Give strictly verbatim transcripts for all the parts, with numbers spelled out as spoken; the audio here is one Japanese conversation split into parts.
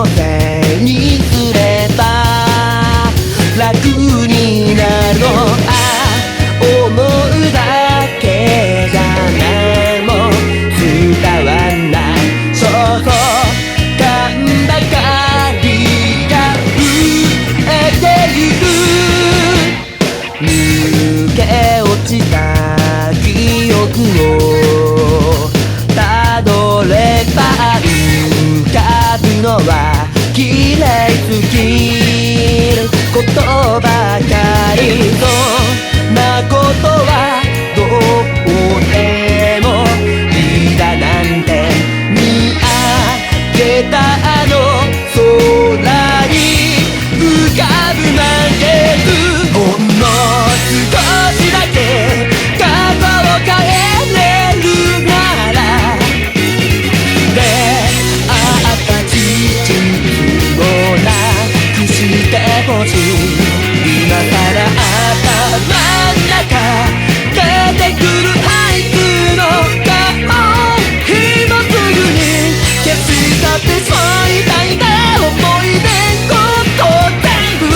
のせいにすれば楽になるの。ああ思うだけじゃ何も伝わんない。そうそう勘ばかりが増えてゆく。抜け落ちた記憶をたどれば浮かぶのは綺麗すぎることばかり。そんなことはどうでもいいだなんて見上げたあの空に浮かぶ満月。ほんの少しだけ過去を変えれるなら出会った事実をなくしてほしい。今さら頭ん中出てくるあいつの顔今すぐに消し去ってしまいたいんだ。思い出こと全部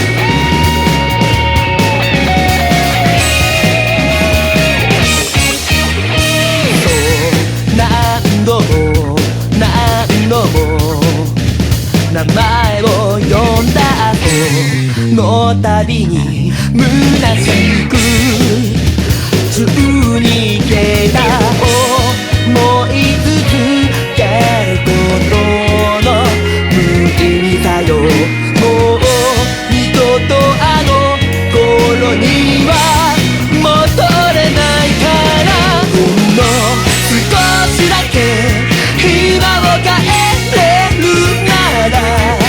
そう何度も何度も名前を呼んだ後の度に虚しく通に消えた思い続けることの無意味さよ。もう二度とあの頃には戻れないから。ほんの少しだけ今を変えれるなら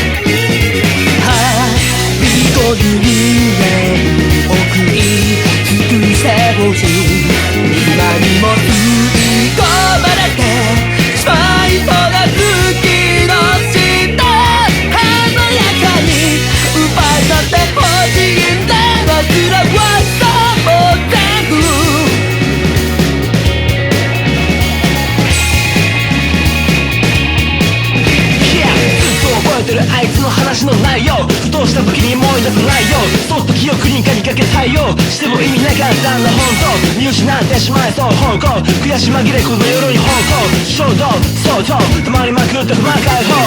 人間を食い尽くしてほしい。今にも吸い込まれてしまいそうな月の下華やかに奪い去ってほしいんだ。忘れはそう全部覚えてるあいつの話の内容。ふとした時に思い出さないよ。そっと記憶にかにかけたいよ。しても意味なかったんだ本当。見失ってしまいそう方向。悔し紛れこの夜に方向。衝動相当溜まりまくった不満解放。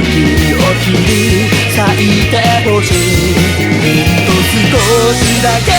咲いてほしい。ほんと少しだけ